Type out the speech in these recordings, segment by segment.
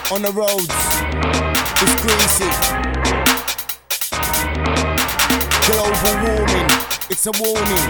On the roads, it's greasy. Global warming, it's a warning.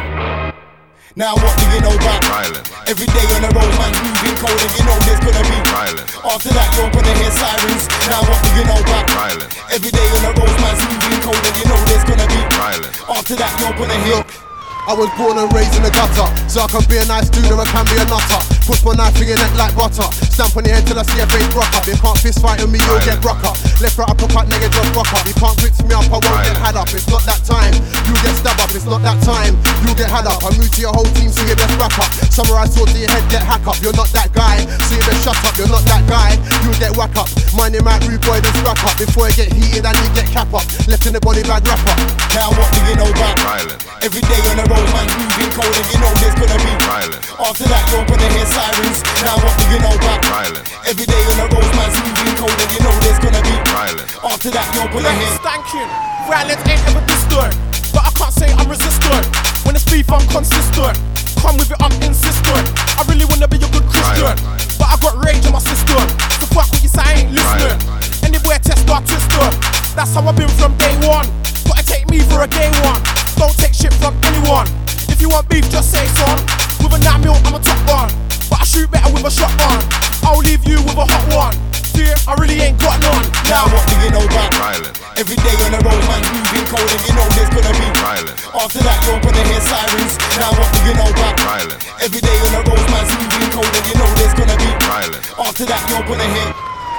Now what do you know about violence? Every day on the road, man's moving cold, and you know there's gonna be violence. After that, you're gonna hear sirens. Now what do you know about violence? Every day on the road, man's moving cold, and you know there's gonna be violence. After that, you're gonna hear. I was born and raised in the gutter, so I can be a nice dude or I can be a nutter. Push my knife in your neck like butter. Stamp on your head till I see your face rock up. You can't fist fight with me, you'll get brock up. Left, right, uppercut, nigga, just rock up. You can't blitz me up, I won't get had up. It's not that time, you get stabbed up. It's not that time, you get had up. I move to your whole team, so you best back up. Samurai sword to your head, get hack up. You're not that guy, so you best shut up. You're not that guy, you'll get whack up. Mind your mouth, rude boy, then strap up. Before you get heated and you get cap up. Left in the body bag, wrap up. Now what do you know about violence? Every day on the road, man's moving cold, and you know there's gonna be violence. After that, you're gonna hear sirens. Now what do you know about violence? Every day on the road, man's moving cold, and you know there's gonna be violence. After that, you're gonna hear stanking. Violence ain't ever distant, but I can't say I'm resistant. When it's beef, I'm consistent. Come with it, I'm insistent. I really wanna be a good Christian, but I got rage in my system. So fuck what you say, I ain't listening. Anywhere test or twister. That's how I've been from day one. Gotta take me for a day one. Don't take shit from anyone. If you want beef, just say son. With a 9mm, I'm a top one, but I shoot better with a shotgun. I'll leave you with a hot one. Fear, I really ain't got none. Now what do you know about violence? Every day on the road, man's moving cold, and you know there's gonna be violence. After that, you're gonna hear sirens. Now what do you know about violence? Every day on the road, man's moving cold, and you know there's gonna be violence. After that, you're gonna hear.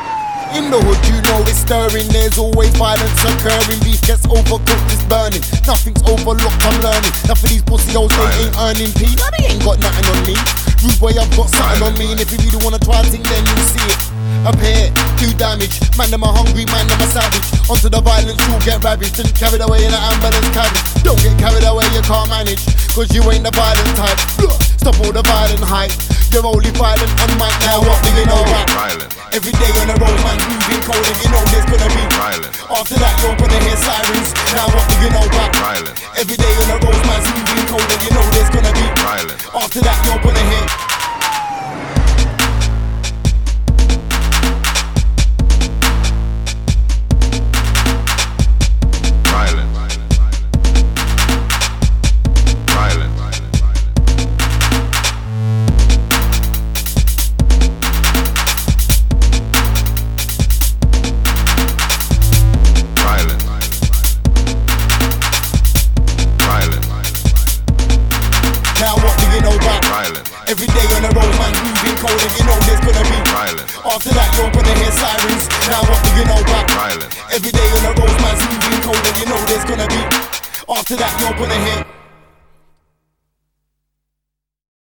In the hood, you know it's stirring. There's always violence occurring. Beef gets overcooked, it's burning. Nothing's overlooked, I'm learning. Now for these pussy hoes, they ain't earning P. Now they ain't got nothing on me. Rude boy, I've got something on me. And if you really wanna try a thing, then you'll see it. Up here, do damage. Man, them a hungry, man, them a savage. Onto the violence, you'll get ravaged and carried away in an ambulance carriage. Don't get carried away, you can't manage, cause you ain't the violent type. Stop all the violent hype. You're only violent on mic. Now what do you know about violence? Every day on the road, man, moving cold, and you know there's gonna be violence. After that, you're gonna hear sirens. Now what do you know about violence? Every day on the road, man's moving cold, and you know there's gonna be violence. After that, you're gonna hear Every day on the road, man's moving cold, and you know there's gonna be violence. After that, you're gonna hear sirens. Now what do you know about violence? Every day on the road, man's moving cold, and you know there's gonna be After that, you're gonna hear